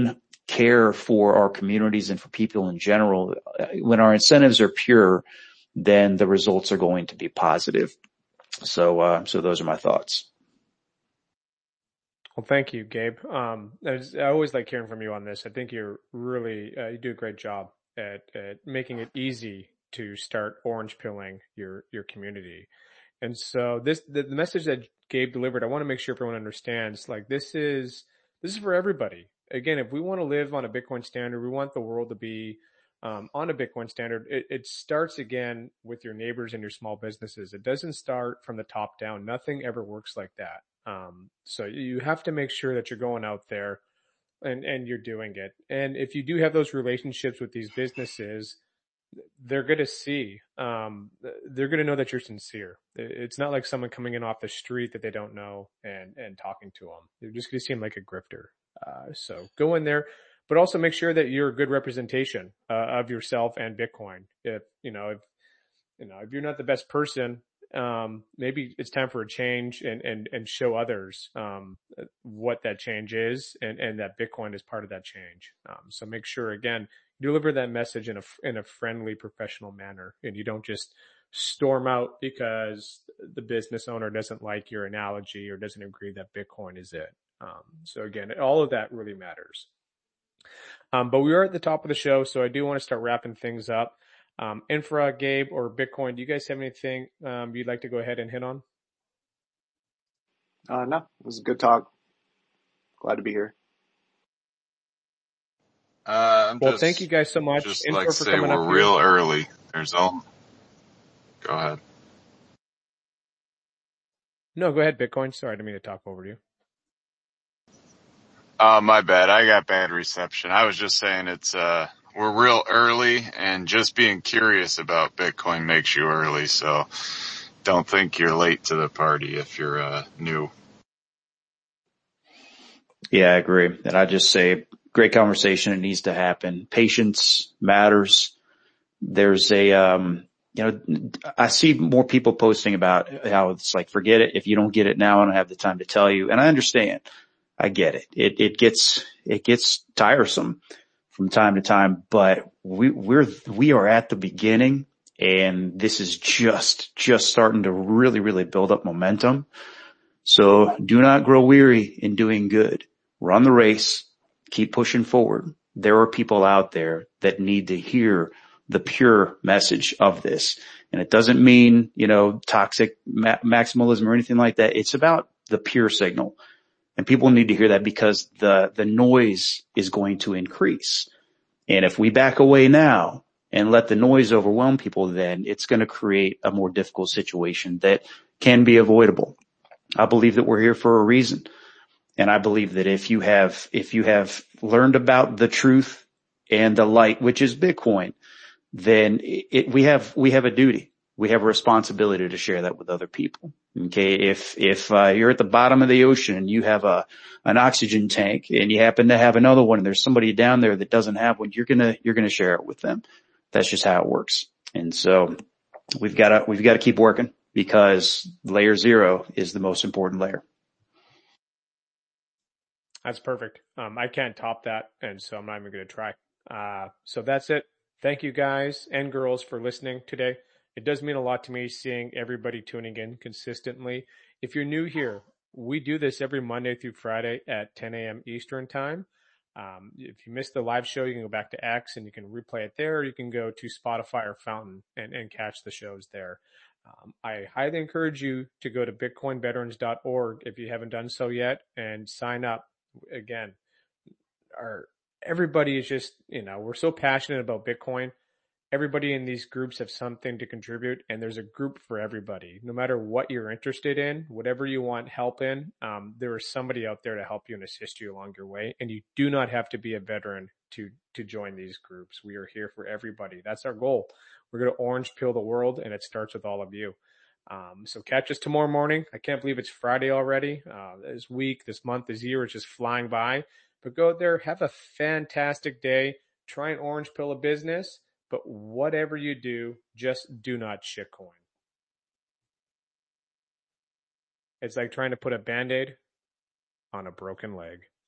care for our communities and for people in general, when our incentives are pure, then the results are going to be positive. So those are my thoughts. Well, thank you, Gabe. I always like hearing from you on this. I think you're really, you do a great job at making it easy to start orange pilling your community. And so the message that Gabe delivered, I want to make sure everyone understands, like this is for everybody. Again, if we want to live on a Bitcoin standard, we want the world to be on a Bitcoin standard. It starts again with your neighbors and your small businesses. It doesn't start from the top down. Nothing ever works like that. So you have to make sure that you're going out there and you're doing it. And if you do have those relationships with these businesses, they're going to see, they're going to know that you're sincere. It's not like someone coming in off the street that they don't know and talking to them. They're just going to seem like a grifter. So go in there, but also make sure that you're a good representation of yourself and Bitcoin. If you're not the best person, maybe it's time for a change and show others, what that change is and that Bitcoin is part of that change. So make sure, again, deliver that message in a friendly, professional manner, and you don't just storm out because the business owner doesn't like your analogy or doesn't agree that Bitcoin is it. So again, all of that really matters. But we are at the top of the show, so I do want to start wrapping things up. Infra, Gabe, or Bitcoin, do you guys have anything you'd like to go ahead and hit on? No, it was a good talk. Glad to be here. Thank you guys so much. Just Infra like for say coming we're up here. real early. Go ahead. No, go ahead, Bitcoin. Sorry, I didn't mean to talk over you. My bad. I got bad reception. I was just saying we're real early, and just being curious about Bitcoin makes you early. So don't think you're late to the party if you're new. Yeah, I agree. And I just say, great conversation. It needs to happen. Patience matters. There's I see more people posting about how it's like, forget it. If you don't get it now, I don't have the time to tell you. And I understand. I get it. It gets tiresome from time to time, but we are at the beginning, and this is just starting to really, really build up momentum. So do not grow weary in doing good. Run the race. Keep pushing forward. There are people out there that need to hear the pure message of this. And it doesn't mean, toxic maximalism or anything like that. It's about the pure signal. And people need to hear that because the noise is going to increase. And if we back away now and let the noise overwhelm people, then it's going to create a more difficult situation that can be avoidable. I believe that we're here for a reason. And I believe that if you have learned about the truth and the light, which is Bitcoin, then we have a duty. We have a responsibility to share that with other people. Okay. If you're at the bottom of the ocean and you have an oxygen tank and you happen to have another one and there's somebody down there that doesn't have one, you're going to share it with them. That's just how it works. And so we've got to keep working, because layer 0 is the most important layer. That's perfect. I can't top that, and so I'm not even going to try. So that's it. Thank you guys and girls for listening today. It does mean a lot to me seeing everybody tuning in consistently. If you're new here, we do this every Monday through Friday at 10 a.m. Eastern time. If you missed the live show, you can go back to X and you can replay it there. Or you can go to Spotify or Fountain and catch the shows there. I highly encourage you to go to bitcoinveterans.org if you haven't done so yet and sign up. Again, everybody is just, we're so passionate about Bitcoin. Everybody in these groups have something to contribute, and there's a group for everybody. No matter what you're interested in, whatever you want help in, there is somebody out there to help you and assist you along your way. And you do not have to be a veteran to join these groups. We are here for everybody. That's our goal. We're going to orange pill the world, and it starts with all of you. So catch us tomorrow morning. I can't believe it's Friday already. This week, this month, this year is just flying by. But go out there, have a fantastic day. Try and orange pill a business. But whatever you do, just do not shitcoin. It's like trying to put a Band-Aid on a broken leg.